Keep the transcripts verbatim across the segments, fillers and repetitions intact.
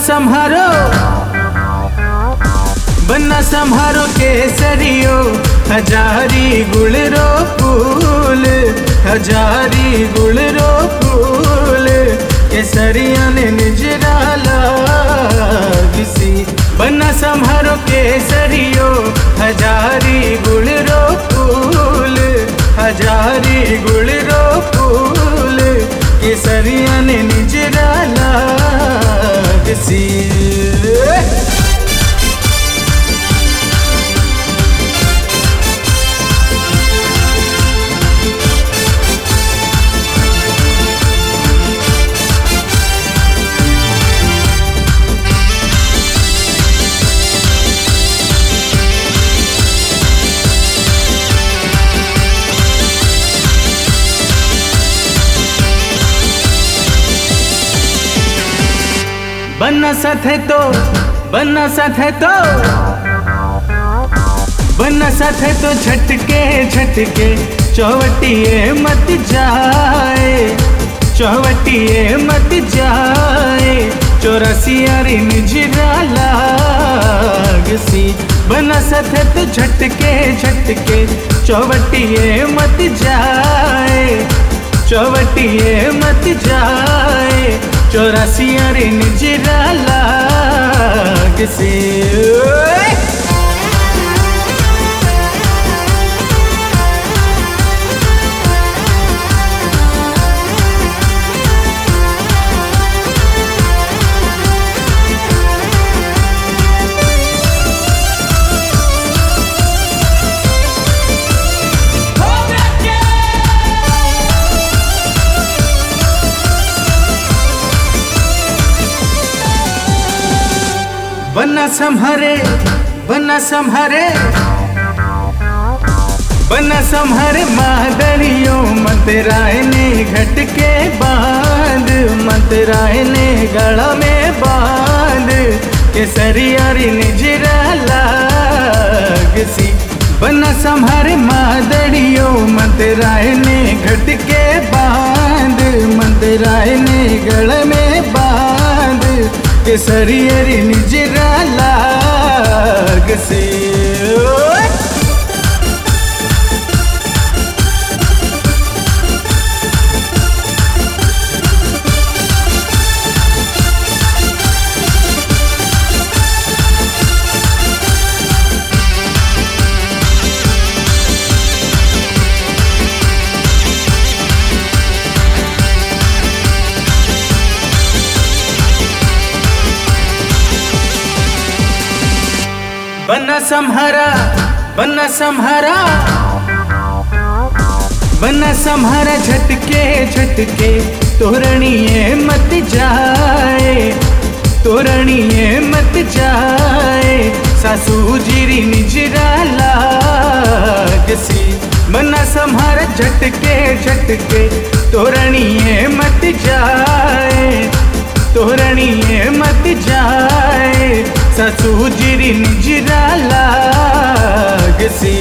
संहारो बन्ना संहारो केसरियो हजारी गुल रो फूल हजारी गुल रो फूल केसरिया ने निजरा लागसी बन्ना संहारो केसरियो हजारी गुल रो फूल हजारी गुल रो फूल केसरिया ने निजरा लागसी। बन्ना साथ है तो बन्ना साथ है तो बन्ना साथ है तो झटके झटके चौवटिए मत जाए चौवटिए मत जाए चौरासियारी निजरा लागसी बन्ना साथ है तो झटके झटके चौवटिए मत जाए चौवटिए मत जाए चौरासियारी निजरा लागसी। बन्ना संहारे बन्ना संहारे बन्ना संहारे मादरियों मंतराय ने घट के बांध मंतराय ने गला में बांध केसरियारी निजरा लागसी बन्ना संहारे मादरियों मंतराय ने घट के बांध मंतराय ने गला में बांध केसरियारी निजरा लागसी। बन्ना संहारा बन्ना संहारा बन्ना संहारा झटके झटके तोरणिए मत जाए तोरणिए मत जाए सासू जीरी निजरा लागसी बन्ना संहारा झटके झटके तोरणिए मत जाए तोरणिए मत जाए सासू जीरी निजरा लागसी।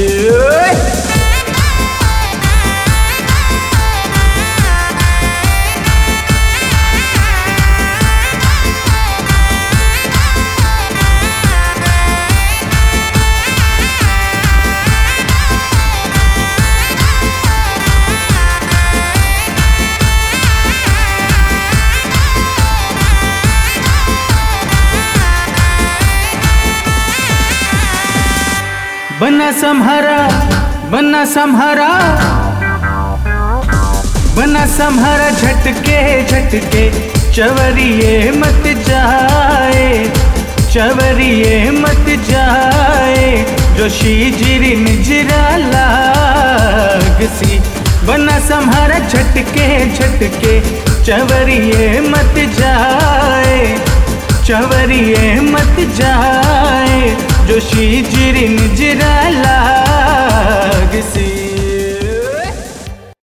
बन्ना संहारा बन्ना संहारा बन्ना संहारा झटके झटके चवरिए मत जाए चवरिए मत जाए जोशी जीरी निजरा लागसी बन्ना संहारा झटके झटके चवरिए मत जाए चवरिए मत जाए जोशी जीरी निजरा लागसी।